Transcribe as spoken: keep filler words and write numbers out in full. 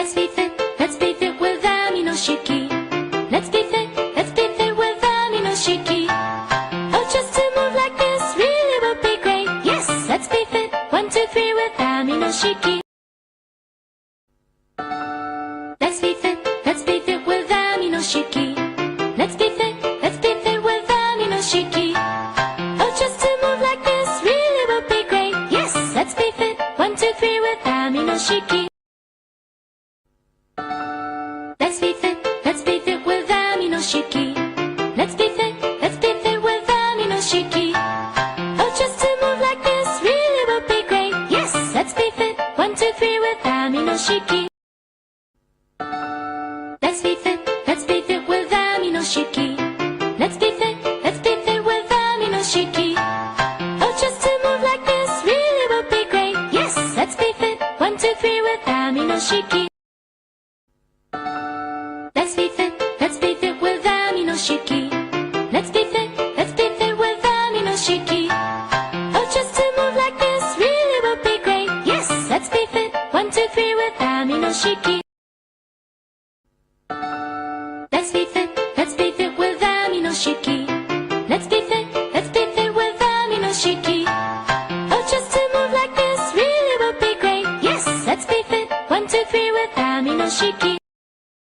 Let's be fit, let's be fit with Amino Shiki. Let's be fit, let's be fit with Amino Shiki. Oh, just to move like this really would be great. Yes, let's be fit, one, two, three with Amino Shiki. Let's be fit, let's be fit with Amino Shiki. Let's be fit, let's be fit with Amino Shiki. Oh, just to move like this really would be great. Yes, let's be fit, one, two, three with Amino Shiki. Let's be fit, let's be fit with Amino Shiki. Let's be fit, let's be fit with Amino Shiki. Oh, just to move like this really would be great. Yes, let's be fit, one, two, three with Amino Shiki. Let's be fit, let's be fit with Amino Shiki. Let's be fit, let's be fit with Amino Shiki. Oh, just to move like this really would be great. Yes, let's be fit, one, two, three with Amino Shiki. Let's be fit, let's be fit with Amino Shiki. Let's be fit, let's be fit with Amino Shiki. Oh, just to move like this really would be great. Yes, let's be fit, one, two, three with Amino Shiki.